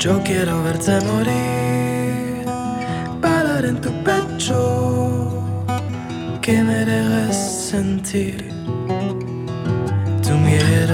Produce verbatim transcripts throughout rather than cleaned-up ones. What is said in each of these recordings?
Yo quiero verte morir, balar en tu pecho, que me dejes sentir tu miedo.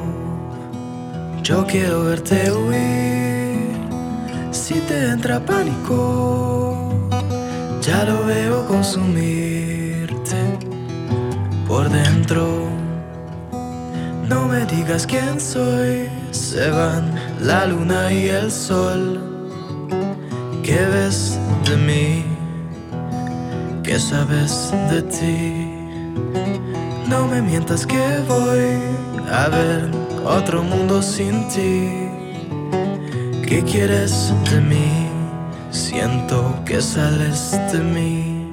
Yo quiero verte huir, si te entra pánico, ya lo veo consumirte por dentro. No me digas quién soy, se van la luna y el sol. ¿Qué ves de mí? ¿Qué sabes de ti? No me mientas que voy a ver otro mundo sin ti. ¿Qué quieres de mí? Siento que sales de mí.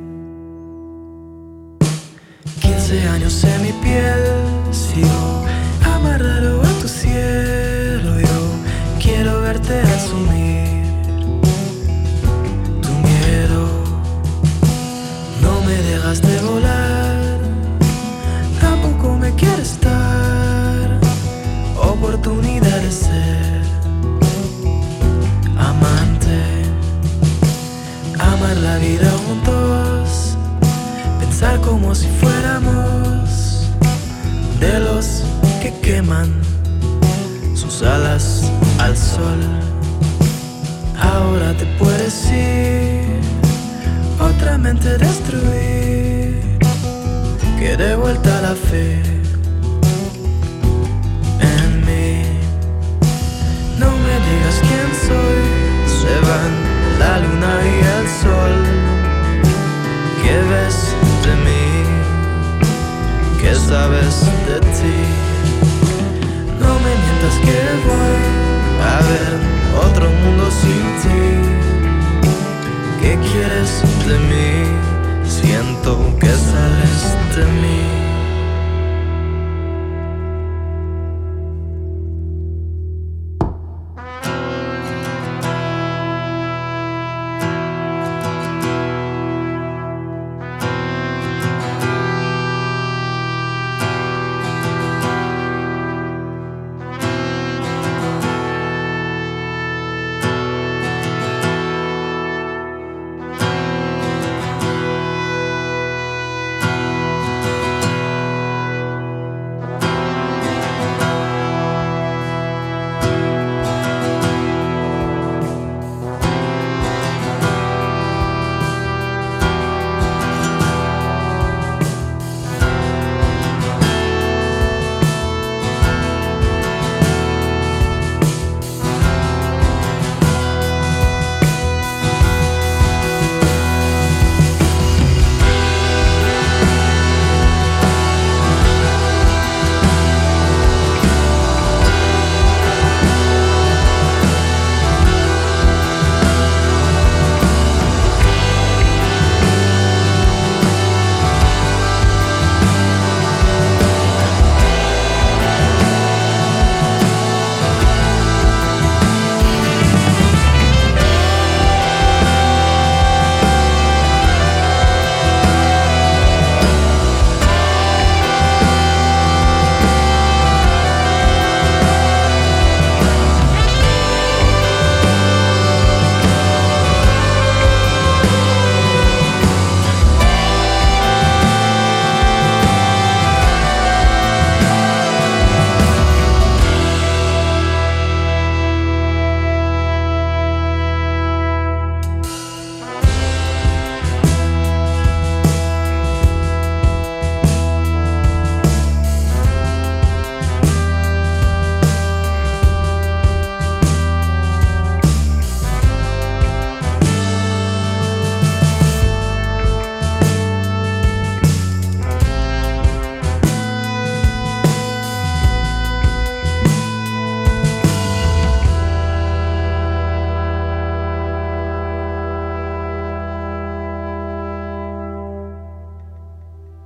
Quince años en mi piel, sigo amarrado a tu cielo. Yo quiero verte asumir tu miedo. No me dejas de volar, tampoco me quieres dar oportunidad de ser amante, amar la vida juntos, pensar como si fuéramos de los que queman sus alas al sol. Ahora te puedes ir, otra mente destruir, que de vuelta la fe en mí. No me digas quién soy, se van la luna y el sol. ¿Qué ves de mí? ¿Qué sabes de ti? No me mientas que voy a ver otro mundo sin ti. ¿Qué quieres de mí? Siento que sales de mí.